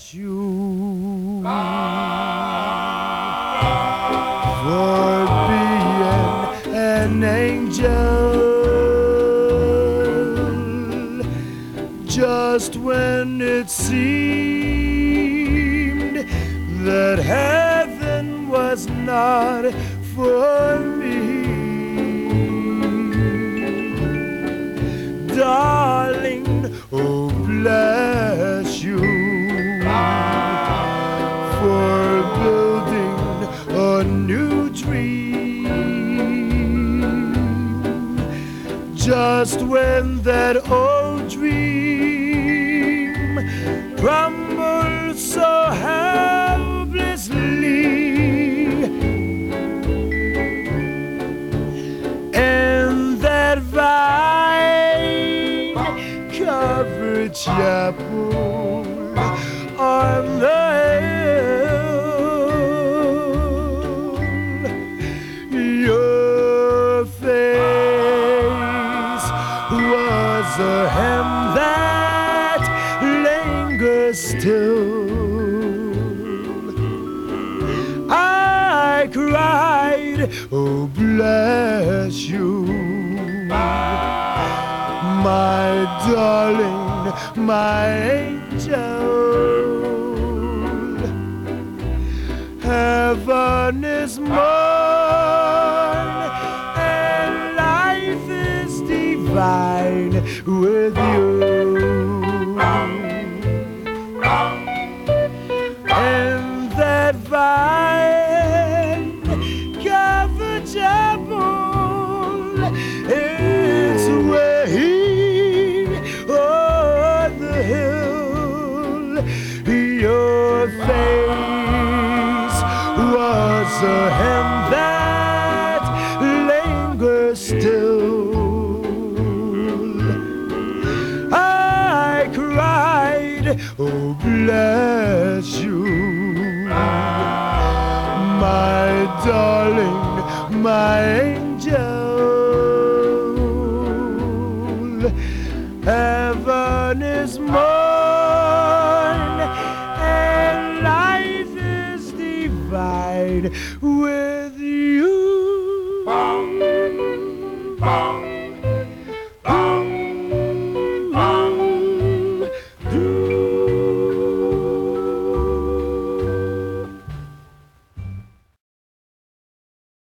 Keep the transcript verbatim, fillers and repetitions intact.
bless you for being an angel. Just when it seemed that heaven was not for me, darling, oh bless you for building a new dream. Just when that old dream crumbled so helplessly, and that vine-covered chapel on the hill, your face was a hem that lingers still. I cried, oh bless you, my darling, my angel. Heaven is mine and life is divine with you. And that vine-covered chapel is way on the hill. Your face was a hem that lingers still. I cried, oh bless you, my darling, my